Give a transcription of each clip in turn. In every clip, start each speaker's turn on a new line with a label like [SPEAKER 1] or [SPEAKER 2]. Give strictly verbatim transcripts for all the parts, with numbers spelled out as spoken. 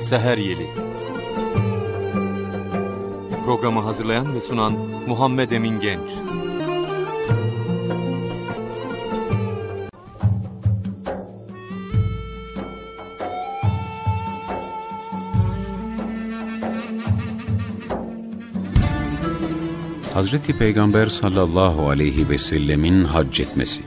[SPEAKER 1] Seher Yeli. Programı hazırlayan ve sunan Muhammed Emin Genç.
[SPEAKER 2] Hazreti Peygamber sallallahu aleyhi ve sellemin hac etmesi.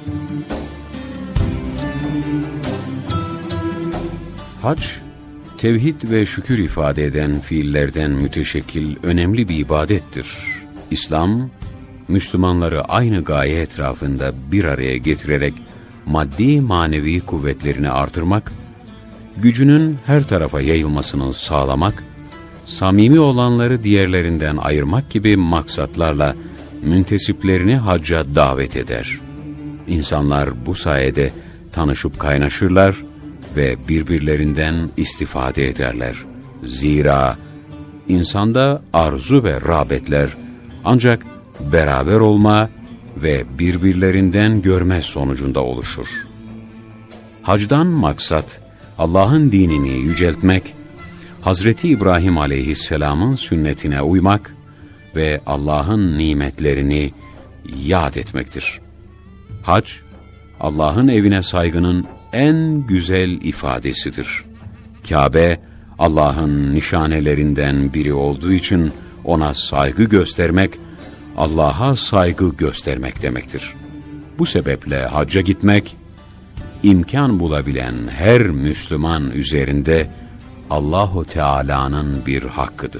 [SPEAKER 2] Hac, tevhid ve şükür ifade eden fiillerden müteşekkil önemli bir ibadettir. İslam, Müslümanları aynı gaye etrafında bir araya getirerek maddi manevi kuvvetlerini artırmak, gücünün her tarafa yayılmasını sağlamak, samimi olanları diğerlerinden ayırmak gibi maksatlarla müntesiplerini hacca davet eder. İnsanlar bu sayede tanışıp kaynaşırlar ve birbirlerinden istifade ederler. Zira insanda arzu ve rağbetler ancak beraber olma ve birbirlerinden görme sonucunda oluşur. Hacdan maksat Allah'ın dinini yüceltmek, Hazreti İbrahim aleyhisselamın sünnetine uymak ve Allah'ın nimetlerini yad etmektir. Hac, Allah'ın evine saygının en güzel ifadesidir. Kabe, Allah'ın nişanelerinden biri olduğu için ona saygı göstermek, Allah'a saygı göstermek demektir. Bu sebeple hacca gitmek, imkan bulabilen her Müslüman üzerinde Allahu Teala'nın bir hakkıdır.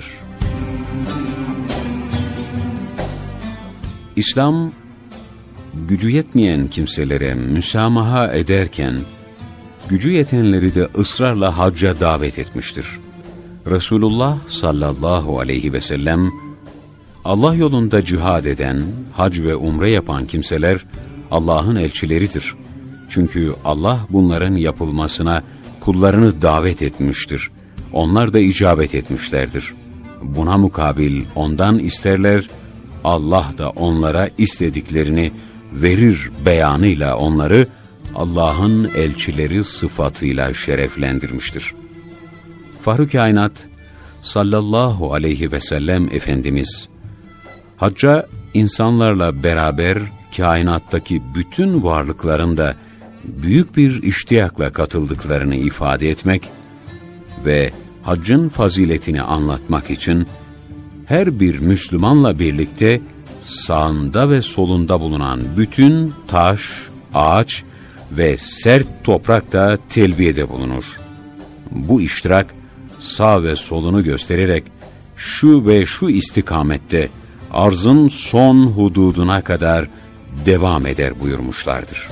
[SPEAKER 2] İslam, gücü yetmeyen kimselere müsamaha ederken, gücü yetenleri de ısrarla hacca davet etmiştir. Resulullah sallallahu aleyhi ve sellem, Allah yolunda cihad eden, hac ve umre yapan kimseler Allah'ın elçileridir. Çünkü Allah bunların yapılmasına kullarını davet etmiştir. Onlar da icabet etmişlerdir. Buna mukabil ondan isterler, Allah da onlara istediklerini verir beyanıyla onları Allah'ın elçileri sıfatıyla şereflendirmiştir. Fahru Kainat sallallahu aleyhi ve sellem Efendimiz, hacca insanlarla beraber kainattaki bütün varlıkların da büyük bir iştiyakla katıldıklarını ifade etmek ve haccın faziletini anlatmak için her bir Müslümanla birlikte sağında ve solunda bulunan bütün taş, ağaç ve sert toprak da telbiyede bulunur. Bu iştirak sağ ve solunu göstererek şu ve şu istikamette arzın son hududuna kadar devam eder buyurmuşlardır.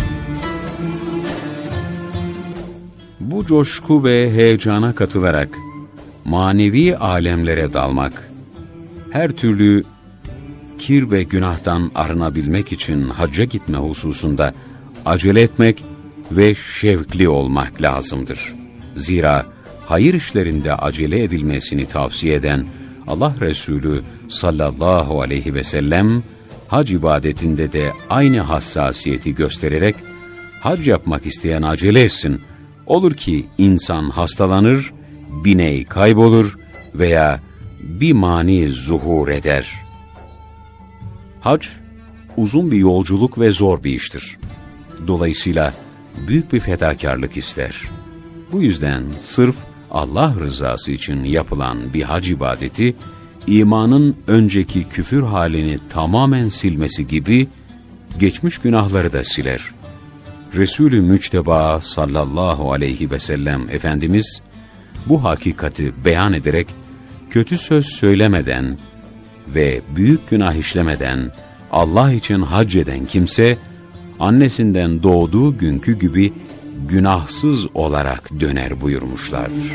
[SPEAKER 2] Bu coşku ve heyecana katılarak manevi alemlere dalmak, her türlü kir ve günahtan arınabilmek için hacca gitme hususunda acele etmek ve şevkli olmak lazımdır. Zira hayır işlerinde acele edilmesini tavsiye eden Allah Resulü sallallahu aleyhi ve sellem, hac ibadetinde de aynı hassasiyeti göstererek, hac yapmak isteyen acele etsin, olur ki insan hastalanır, bineği kaybolur veya bir mani zuhur eder. Hac, uzun bir yolculuk ve zor bir iştir. Dolayısıyla büyük bir fedakarlık ister. Bu yüzden sırf Allah rızası için yapılan bir hac ibadeti, imanın önceki küfür halini tamamen silmesi gibi geçmiş günahları da siler. Resulü Müçteba sallallahu aleyhi ve sellem Efendimiz bu hakikati beyan ederek kötü söz söylemeden ve büyük günah işlemeden Allah için hac eden kimse annesinden doğduğu günkü gibi günahsız olarak döner buyurmuşlardır.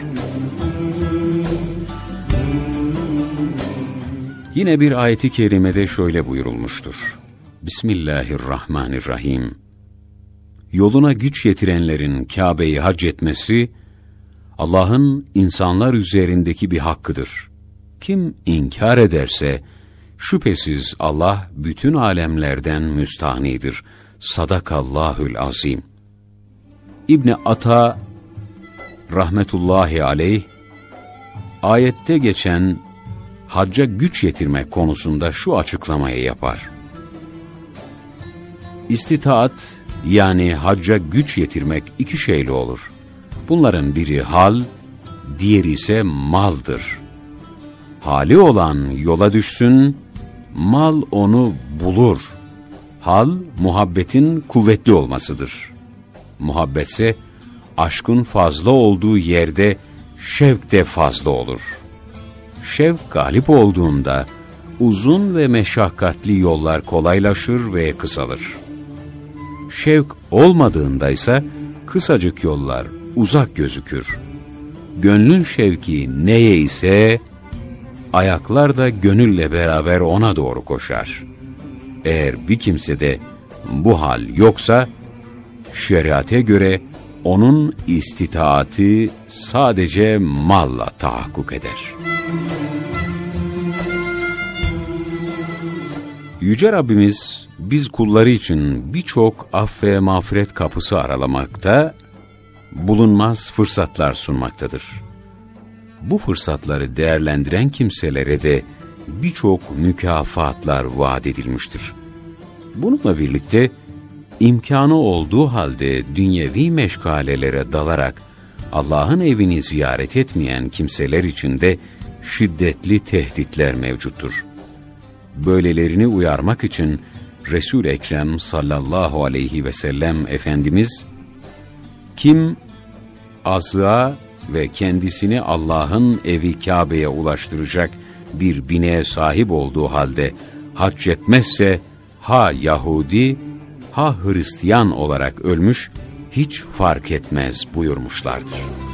[SPEAKER 2] Yine bir ayet-i kerimede şöyle buyurulmuştur. Bismillahirrahmanirrahim. Yoluna güç yetirenlerin Kabe'yi hac etmesi, Allah'ın insanlar üzerindeki bir hakkıdır. Kim inkar ederse, şüphesiz Allah bütün alemlerden müstahnidir. Sadakallahül azim. İbni Ata, rahmetullahi aleyh, ayette geçen hacca güç yetirmek konusunda şu açıklamayı yapar. İstitaat, yani hacca güç yetirmek iki şeyle olur. Bunların biri hal, diğeri ise maldır. Hali olan yola düşsün, mal onu bulur. Hal, muhabbetin kuvvetli olmasıdır. Muhabbetse, aşkın fazla olduğu yerde şevk de fazla olur. Şevk galip olduğunda, uzun ve meşakkatli yollar kolaylaşır ve kısalır. Şevk olmadığında ise, kısacık yollar uzak gözükür. Gönlün şevki neye ise, ayaklar da gönülle beraber ona doğru koşar. Eğer bir kimsede bu hal yoksa, şeriate göre onun istitaati sadece malla tahakkuk eder. Yüce Rabbimiz, biz kulları için birçok af ve mağfiret kapısı aralamakta, bulunmaz fırsatlar sunmaktadır. Bu fırsatları değerlendiren kimselere de birçok mükafatlar vaat edilmiştir. Bununla birlikte, imkanı olduğu halde dünyevi meşgalelere dalarak Allah'ın evini ziyaret etmeyen kimseler için de şiddetli tehditler mevcuttur. Böylelerini uyarmak için Resul-i Ekrem sallallahu aleyhi ve sellem Efendimiz, kim azığa ve kendisini Allah'ın evi Kabe'ye ulaştıracak bir bineğe sahip olduğu halde hac etmezse, ha Yahudi, ha Hristiyan olarak ölmüş, hiç fark etmez buyurmuşlardır.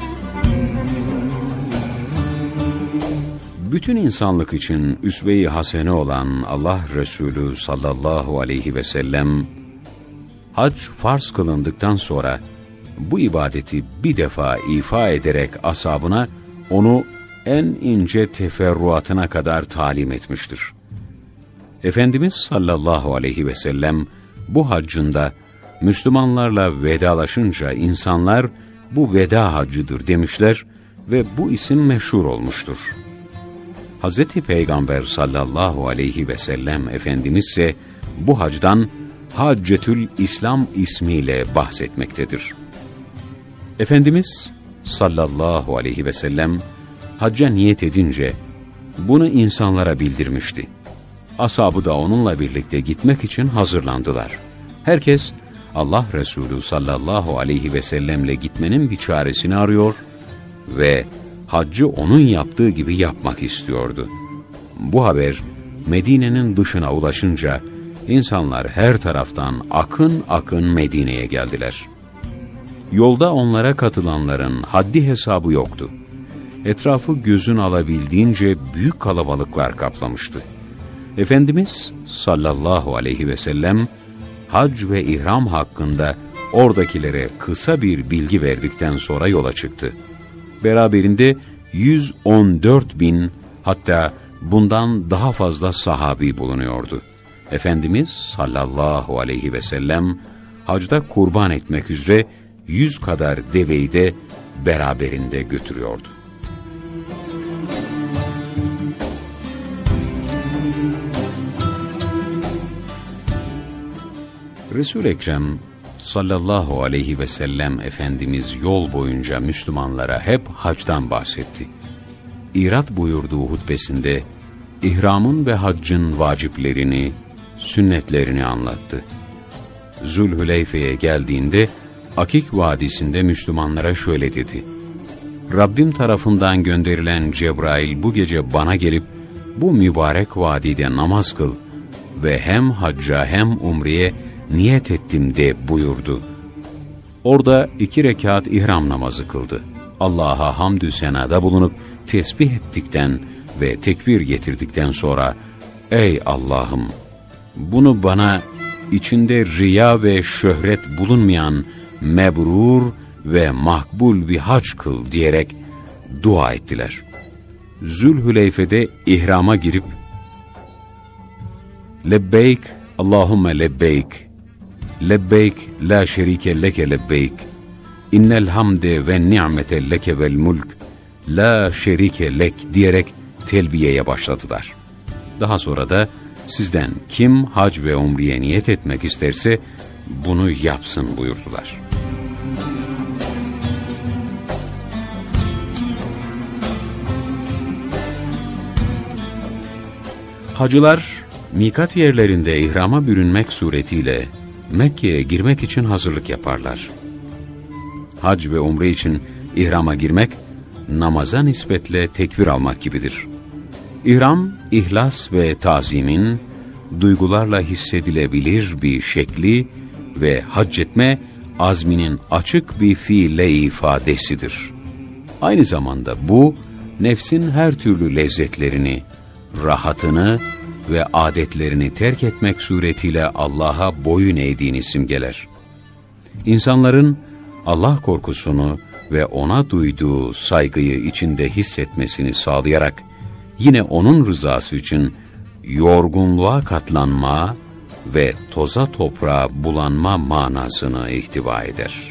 [SPEAKER 2] Bütün insanlık için üsve-i hasene olan Allah Resulü sallallahu aleyhi ve sellem, hac farz kılındıktan sonra bu ibadeti bir defa ifa ederek ashabına onu en ince teferruatına kadar talim etmiştir. Efendimiz sallallahu aleyhi ve sellem bu haccında Müslümanlarla vedalaşınca insanlar bu veda haccıdır demişler ve bu isim meşhur olmuştur. Hazreti Peygamber sallallahu aleyhi ve sellem Efendimiz ise bu hacdan Haccetül İslam ismiyle bahsetmektedir. Efendimiz sallallahu aleyhi ve sellem hacca niyet edince bunu insanlara bildirmişti. Ashabı da onunla birlikte gitmek için hazırlandılar. Herkes Allah Resulü sallallahu aleyhi ve sellemle gitmenin bir çaresini arıyor ve haccı onun yaptığı gibi yapmak istiyordu. Bu haber Medine'nin dışına ulaşınca insanlar her taraftan akın akın Medine'ye geldiler. Yolda onlara katılanların haddi hesabı yoktu. Etrafı gözün alabildiğince büyük kalabalıklar kaplamıştı. Efendimiz sallallahu aleyhi ve sellem hac ve ihram hakkında oradakilere kısa bir bilgi verdikten sonra yola çıktı. Beraberinde yüz on dört bin, hatta bundan daha fazla sahabi bulunuyordu. Efendimiz sallallahu aleyhi ve sellem hacda kurban etmek üzere yüz kadar deveyi de beraberinde götürüyordu. Resul-i Ekrem sallallahu aleyhi ve sellem Efendimiz yol boyunca Müslümanlara hep hacdan bahsetti. İrat buyurduğu hutbesinde ihramın ve haccın vaciplerini, sünnetlerini anlattı. Zülhüleyfe'ye geldiğinde Akik Vadisi'nde Müslümanlara şöyle dedi: Rabbim tarafından gönderilen Cebrail bu gece bana gelip bu mübarek vadide namaz kıl ve hem hacca hem umreye niyet ettim de buyurdu. Orada iki rekat ihram namazı kıldı. Allah'a hamdü senada bulunup tesbih ettikten ve tekbir getirdikten sonra, ey Allah'ım, bunu bana içinde riya ve şöhret bulunmayan mebrur ve makbul bir hac kıl diyerek dua ettiler. Zülhüleyfe'de ihrama girip lebbeyk Allahümme lebbeyk lebbeyk la şerike leke lebbeyk innel hamde ve ni'mete leke vel mulk la şerike lek diyerek telbiyeye başladılar. Daha sonra da sizden kim hac ve umreye niyet etmek isterse bunu yapsın buyurdular. Hacılar mikat yerlerinde ihrama bürünmek suretiyle Mekke'ye girmek için hazırlık yaparlar. Hac ve umre için ihrama girmek, namaza nispetle tekbir almak gibidir. İhram, ihlas ve tazimin, duygularla hissedilebilir bir şekli ve hac etme, azminin açık bir fiille ifadesidir. Aynı zamanda bu, nefsin her türlü lezzetlerini, rahatını ve adetlerini terk etmek suretiyle Allah'a boyun eğdiğini simgeler. İnsanların Allah korkusunu ve ona duyduğu saygıyı içinde hissetmesini sağlayarak, yine onun rızası için yorgunluğa katlanma ve toza toprağa bulanma manasını ihtiva eder.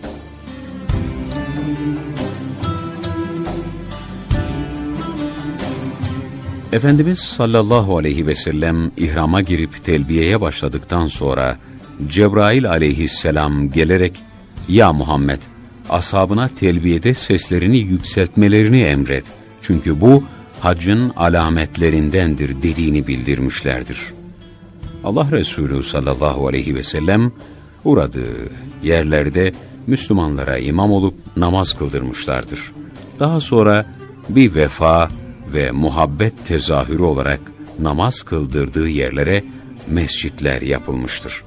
[SPEAKER 2] Efendimiz sallallahu aleyhi ve sellem ihrama girip telbiyeye başladıktan sonra Cebrail aleyhisselam gelerek "Ya Muhammed, ashabına telbiyede seslerini yükseltmelerini emret. Çünkü bu haccın alametlerindendir" dediğini bildirmişlerdir. Allah Resulü sallallahu aleyhi ve sellem uğradığı yerlerde Müslümanlara imam olup namaz kıldırmışlardır. Daha sonra bir vefa ve muhabbet tezahürü olarak namaz kıldırdığı yerlere mescitler yapılmıştır.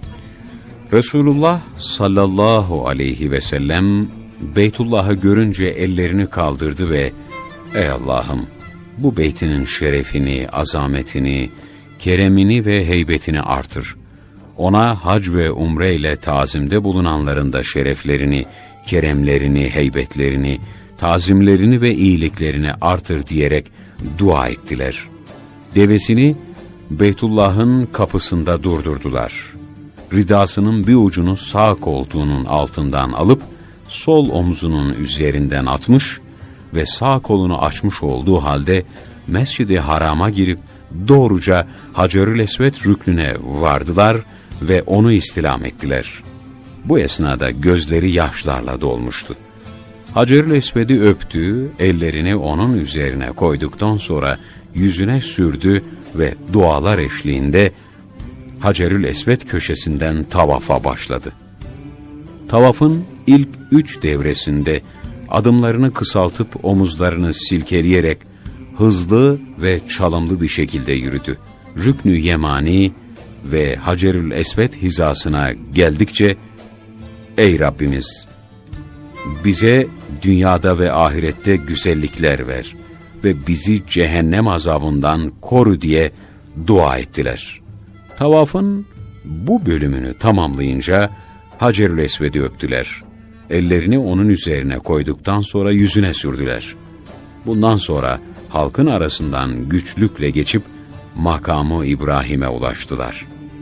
[SPEAKER 2] Resulullah sallallahu aleyhi ve sellem Beytullah'ı görünce ellerini kaldırdı ve "Ey Allah'ım, bu beytinin şerefini, azametini, keremini ve heybetini artır. Ona hac ve umre ile tazimde bulunanların da şereflerini, keremlerini, heybetlerini, tazimlerini ve iyiliklerini artır" diyerek dua ettiler. Devesini Beytullah'ın kapısında durdurdular. Ridasının bir ucunu sağ koltuğunun altından alıp sol omzunun üzerinden atmış ve sağ kolunu açmış olduğu halde Mescid-i Haram'a girip doğruca Hacerül Esved rüknüne vardılar ve onu istilam ettiler. Bu esnada gözleri yaşlarla dolmuştu. Hacerül Esved'i öptü, ellerini onun üzerine koyduktan sonra yüzüne sürdü ve dualar eşliğinde Hacerül Esved köşesinden tavafa başladı. Tavafın ilk üç devresinde adımlarını kısaltıp omuzlarını silkeleyerek hızlı ve çalımlı bir şekilde yürüdü. Rüknü Yemani ve Hacerül Esved hizasına geldikçe "Ey Rabbimiz, bize dünyada ve ahirette güzellikler ver ve bizi cehennem azabından koru" diye dua ettiler. Tavafın bu bölümünü tamamlayınca Hacerül Esved'i öptüler. Ellerini onun üzerine koyduktan sonra yüzüne sürdüler. Bundan sonra halkın arasından güçlükle geçip makamı İbrahim'e ulaştılar.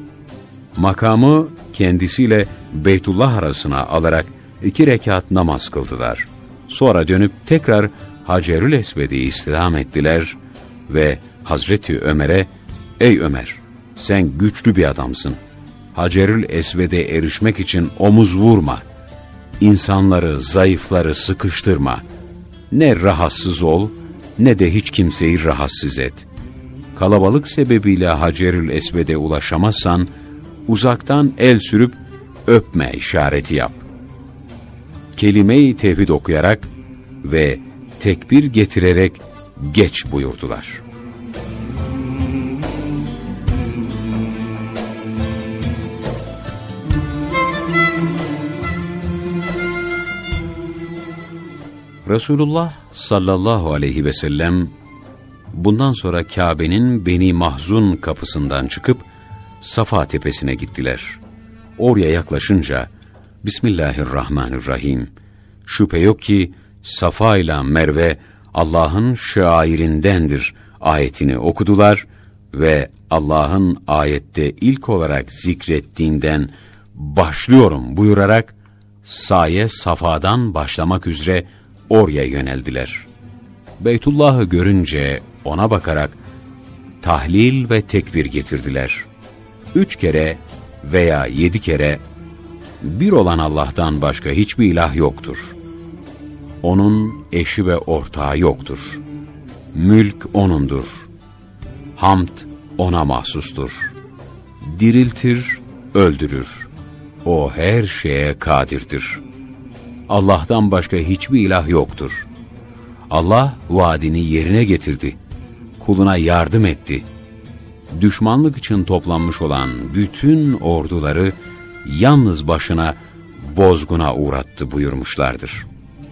[SPEAKER 2] Makamı kendisiyle Beytullah arasına alarak iki rekat namaz kıldılar. Sonra dönüp tekrar Hacerül Esved'i istilam ettiler ve Hazreti Ömer'e "Ey Ömer, sen güçlü bir adamsın. Hacerül Esved'e erişmek için omuz vurma. İnsanları, zayıfları sıkıştırma. Ne rahatsız ol, ne de hiç kimseyi rahatsız et. Kalabalık sebebiyle Hacerül Esved'e ulaşamazsan, uzaktan el sürüp öpme işareti yap. Kelime-i tevhid okuyarak ve tekbir getirerek geç" buyurdular. Resulullah sallallahu aleyhi ve sellem bundan sonra Kabe'nin Beni Mahzun kapısından çıkıp Safa tepesine gittiler. Oraya yaklaşınca Bismillahirrahmanirrahim, şüphe yok ki Safa ile Merve Allah'ın şairindendir ayetini okudular ve Allah'ın ayette ilk olarak zikrettiğinden başlıyorum buyurarak saye Safa'dan başlamak üzere oraya yöneldiler. Beytullah'ı görünce ona bakarak tahlil ve tekbir getirdiler. Üç kere veya yedi kere bir olan Allah'tan başka hiçbir ilah yoktur. Onun eşi ve ortağı yoktur. Mülk O'nundur. Hamd O'na mahsustur. Diriltir, öldürür. O her şeye kadirdir. Allah'tan başka hiçbir ilah yoktur. Allah vaadini yerine getirdi. Kuluna yardım etti. Düşmanlık için toplanmış olan bütün orduları yalnız başına bozguna uğrattı buyurmuşlardır.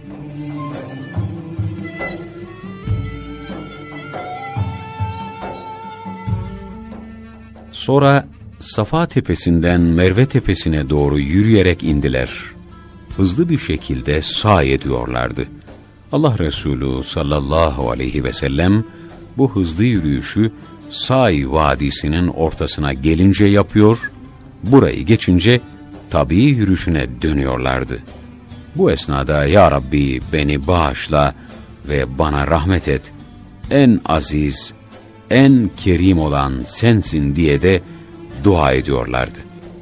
[SPEAKER 2] Sonra Safa tepesinden Merve tepesine doğru yürüyerek indiler. Hızlı bir şekilde sa'i ediyorlardı. Allah Resulü sallallahu aleyhi ve sellem bu hızlı yürüyüşü Sa'i Vadisi'nin ortasına gelince yapıyor, burayı geçince tabii yürüyüşüne dönüyorlardı. Bu esnada "Ya Rabbi beni bağışla ve bana rahmet et, en aziz, en kerim olan sensin" diye de dua ediyorlardı.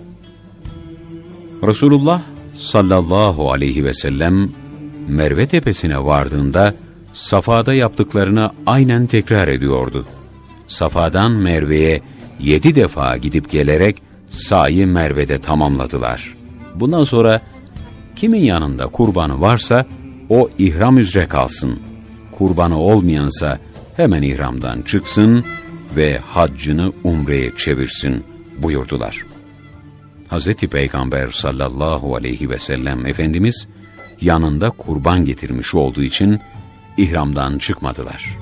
[SPEAKER 2] Resulullah sallallahu aleyhi ve sellem Merve tepesine vardığında Safa'da yaptıklarını aynen tekrar ediyordu. Safa'dan Merve'ye yedi defa gidip gelerek sa'i Merve'de tamamladılar. Bundan sonra kimin yanında kurbanı varsa o ihram üzere kalsın. Kurbanı olmayansa hemen ihramdan çıksın ve haccını umreye çevirsin buyurdular. Hazreti Peygamber sallallahu aleyhi ve sellem Efendimiz yanında kurban getirmiş olduğu için ihramdan çıkmadılar.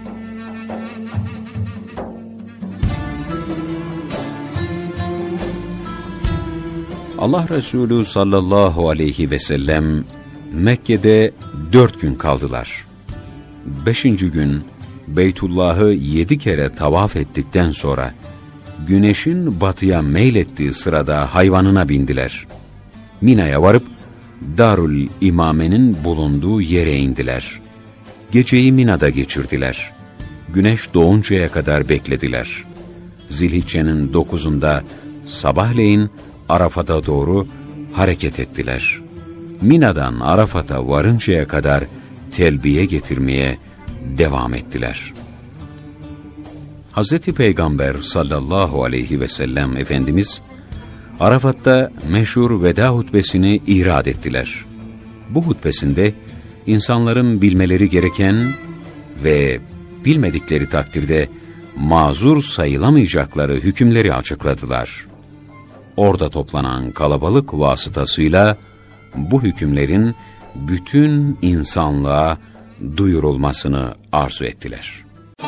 [SPEAKER 2] Allah Resulü sallallahu aleyhi ve sellem Mekke'de dört gün kaldılar. Beşinci gün Beytullah'ı yedi kere tavaf ettikten sonra güneşin batıya meylettiği sırada hayvanına bindiler. Mina'ya varıp Darul İmame'nin bulunduğu yere indiler. Geceyi Mina'da geçirdiler. Güneş doğuncaya kadar beklediler. Zilhicce'nin dokuzunda sabahleyin Arafat'a doğru hareket ettiler. Mina'dan Arafat'a varıncaya kadar telbiye getirmeye devam ettiler. Hazreti Peygamber sallallahu aleyhi ve sellem Efendimiz Arafat'ta meşhur veda hutbesini irad ettiler. Bu hutbesinde insanların bilmeleri gereken ve bilmedikleri takdirde mazur sayılamayacakları hükümleri açıkladılar. Orada toplanan kalabalık vasıtasıyla bu hükümlerin bütün insanlığa duyurulmasını arzu ettiler.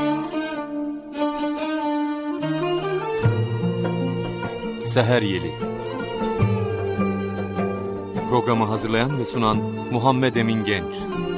[SPEAKER 1] Seher Yeli. Programı hazırlayan ve sunan Muhammed Emin Genç.